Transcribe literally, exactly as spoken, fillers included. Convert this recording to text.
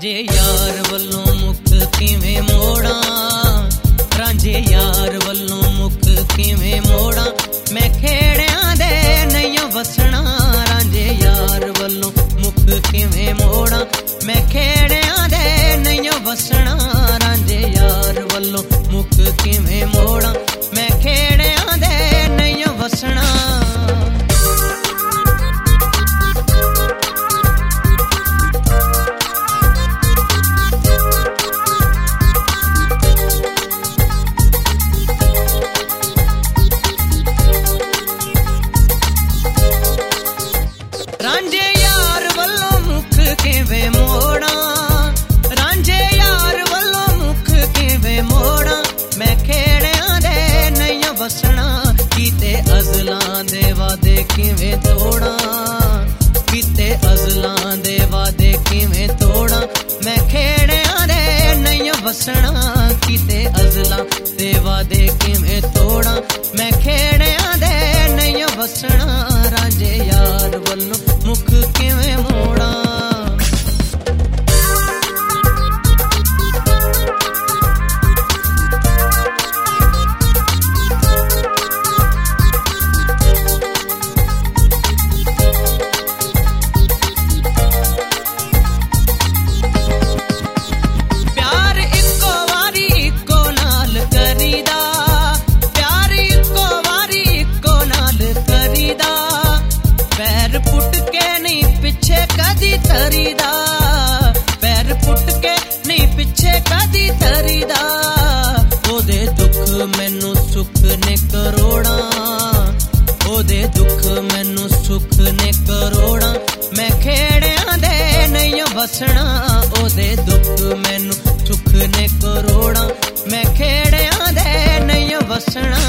रांझे यार वल्लों मुख किवें मोड़ा, रांझे यार वल्लों मुख किवें मोड़ा, मैं खेड़ियां दे नहीं वसना। रांझे यार वल्लों मुख किवें मोड़ा, मैं खेड़ियां दे नहीं वसना। रांझे यार वल्लों मुख किवें मोड़ा, मैं खेड़ियां दे नहीं वसना। रांझे यार वल्लों मुख किवें मोड़ा, रांझे यार वल्लों मुख किवें मोड़ा, मैं खेड़ियां दे नहीं वसना। कीते अज़लां दे वादे किवें तोड़ा, कीते अज़लां दे वादे किवें तोड़ा, मैं खेड़ियां दे नहीं वसना। कीते अज़लां दे वादे किवें तोड़ा, मैं खेड़ियां दे नहीं वसना। रांझे यार वल्लों मुख किवें मोड़ा। प्यार इको वारी इको नाल करीदा, प्यार इको वारी इको नाल करीदा, पैर पुट के नहीं पिछे कदी तरीदा, पैर पुट के नहीं पिछे कदी तरीदा। ओदे दुख मैनू सुख ने करोड़ा, ओदे दुख मैनू सुख ने करोड़ा, मैं खेड़ियां दे नहीं वसना। ओदे दुख मैनू सुख ने करोड़ा, मैं खेड़ियां दे नहीं वसना।